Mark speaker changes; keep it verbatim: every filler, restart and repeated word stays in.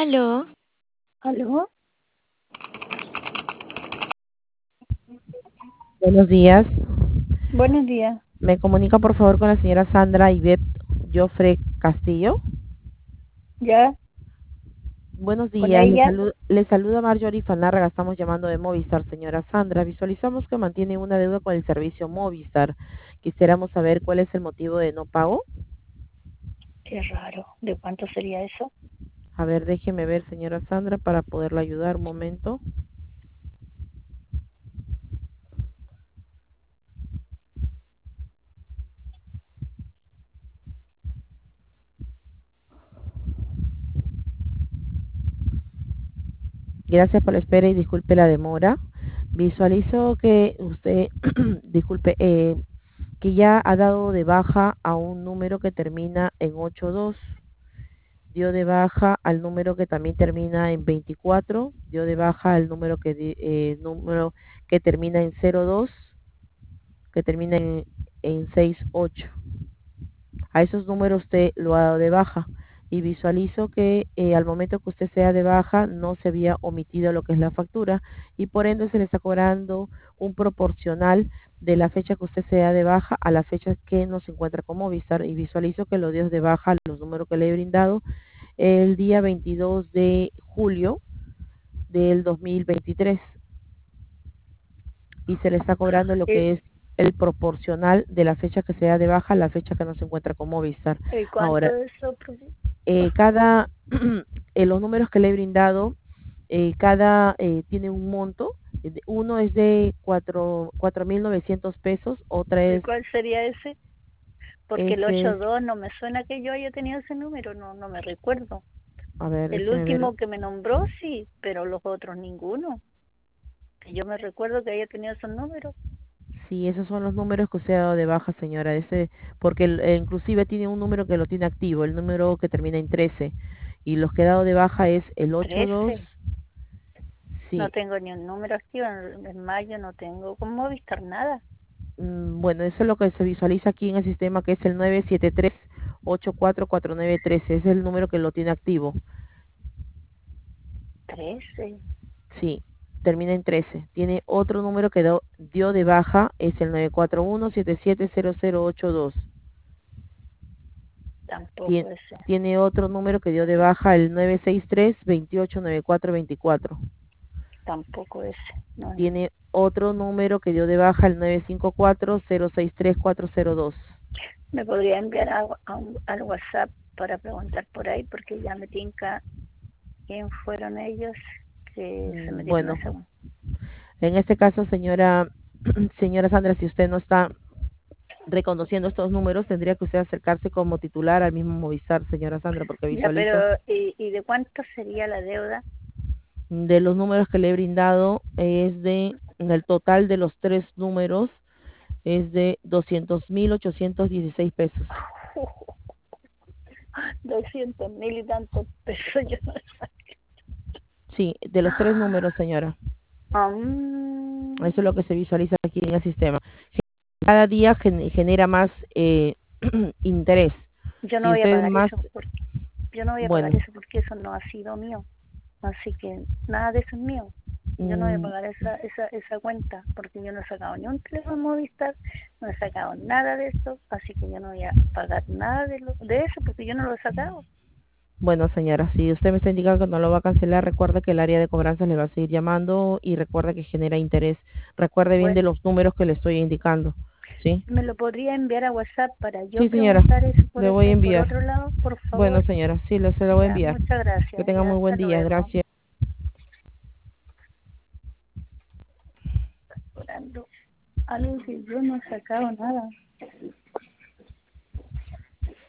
Speaker 1: Aló,
Speaker 2: ¿Aló?
Speaker 3: Buenos días.
Speaker 2: Buenos días.
Speaker 3: Me comunica por favor con la señora Sandra Ivette Jofre Castillo.
Speaker 2: ¿Ya?
Speaker 3: Buenos
Speaker 2: ¿Con
Speaker 3: días, le,
Speaker 2: ella?
Speaker 3: salu- le saluda Marjorie Fanárraga, estamos llamando de Movistar, señora Sandra. Visualizamos que mantiene una deuda con el servicio Movistar. Quisiéramos saber cuál es el motivo de no pago.
Speaker 2: Qué raro. ¿De cuánto sería eso?
Speaker 3: A ver, déjeme ver, señora Sandra, para poderla ayudar un momento. Gracias por la espera y disculpe la demora. Visualizo que usted, disculpe, eh, que ya ha dado de baja a un número que termina en ocho dos, dio de baja al número que también termina en veinticuatro, dio de baja al número que di- eh, número que termina en cero dos, que termina en, en seis ocho. A esos números usted lo ha dado de baja y visualizo que eh, al momento que usted sea de baja no se había omitido lo que es la factura y por ende se le está cobrando un proporcional de la fecha que usted sea de baja a la fecha que no se encuentra con Movistar y visualizo que lo dio de baja los números que le he brindado el día veintidós de julio del dos mil veintitrés y se le está cobrando lo
Speaker 2: ¿Y,
Speaker 3: que es el proporcional de la fecha que se da de baja a la fecha que no se encuentra con Movistar.
Speaker 2: y cuánto
Speaker 3: Ahora,
Speaker 2: es eso, profe?
Speaker 3: eh, cada, eh, los números que le he brindado, eh, cada eh, tiene un monto. eh, Uno es de cuatro cuatro mil novecientos pesos, otra
Speaker 2: ¿Y
Speaker 3: es,
Speaker 2: cuál sería ese? Porque el
Speaker 3: ese
Speaker 2: ocho
Speaker 3: es,
Speaker 2: dos no me suena que yo haya tenido ese número, no no me recuerdo.
Speaker 3: a ver,
Speaker 2: El
Speaker 3: déjeme ver.
Speaker 2: último que me nombró sí, pero los otros ninguno. Que yo me recuerdo que haya tenido esos números.
Speaker 3: Sí, esos son los números que usted ha dado de baja, señora. Ese, porque el- eh, inclusive tiene un número que lo tiene activo, el número que termina en trece. Y los que ha dado de baja es el ocho dos.
Speaker 2: Trece. No
Speaker 3: Sí,
Speaker 2: tengo ni un número activo. En, en mayo no tengo con Movistar nada.
Speaker 3: mm, bueno, eso es lo que se visualiza aquí en el sistema, que es el nueve siete tres ocho cuatro cuatro nueve uno tres. Ese es el número que lo tiene activo.
Speaker 2: Trece.
Speaker 3: Sí, termina en trece. Tiene otro número que do- dio de baja, es el nueve cuatro uno siete siete cero cero ocho dos.
Speaker 2: Tampoco
Speaker 3: Tien-
Speaker 2: ese.
Speaker 3: Tiene otro número que dio de baja, el nueve seis tres dos ocho nueve cuatro dos cuatro.
Speaker 2: Tampoco ese. No, no.
Speaker 3: Tiene otro número que dio de baja, el nueve cinco cuatro cero seis tres cuatro cero dos.
Speaker 2: Me podría enviar a- a un- al WhatsApp para preguntar por ahí, porque ya me tinca quién fueron ellos que se
Speaker 3: Mm,
Speaker 2: metieron a
Speaker 3: Bueno,
Speaker 2: esa.
Speaker 3: en este caso, señora, señora Sandra, si usted no está reconociendo estos números, tendría que usted acercarse como titular al mismo Movistar, señora Sandra, porque
Speaker 2: Ya,
Speaker 3: visualizo
Speaker 2: pero ¿y, y de cuánto sería la deuda?
Speaker 3: de los números que le he brindado, es de, en el total de los tres números, es de doscientos mil ochocientos dieciséis pesos.
Speaker 2: Doscientos mil y tantos pesos, yo no sé.
Speaker 3: Sí, de los tres números, señora.
Speaker 2: Ah, mm,
Speaker 3: Eso es lo que se visualiza aquí en el sistema. Cada día gen- genera más eh, interés.
Speaker 2: yo no
Speaker 3: Si
Speaker 2: voy a
Speaker 3: usted
Speaker 2: pagar
Speaker 3: más,
Speaker 2: eso, porque yo no voy a pagar
Speaker 3: bueno,
Speaker 2: eso porque eso no ha sido mío. Así que nada de eso es mío. Yo no voy a
Speaker 3: mm,
Speaker 2: pagar esa esa esa cuenta porque yo no he sacado ni un teléfono Movistar, no he sacado nada de eso, así que yo no voy a pagar nada de lo, de eso porque yo no lo he sacado.
Speaker 3: bueno, señora, si usted me está indicando que no lo va a cancelar, recuerde que el área de cobranzas le va a seguir llamando y recuerde que genera interés. Recuerde bien de
Speaker 2: Bueno,
Speaker 3: los números que le estoy indicando, ¿sí?
Speaker 2: ¿me lo podría enviar a WhatsApp para yo
Speaker 3: Sí, señora,
Speaker 2: preguntar eso por
Speaker 3: le voy a
Speaker 2: ese por
Speaker 3: enviar.
Speaker 2: otro lado, por
Speaker 3: Bueno,
Speaker 2: favor?
Speaker 3: señora, sí, lo, se lo voy a
Speaker 2: Ya,
Speaker 3: enviar.
Speaker 2: muchas
Speaker 3: Que
Speaker 2: gracias.
Speaker 3: tenga
Speaker 2: Ya,
Speaker 3: muy
Speaker 2: hasta
Speaker 3: buen día,
Speaker 2: luego.
Speaker 3: gracias.
Speaker 2: Orando. Algo que yo no he sacado nada.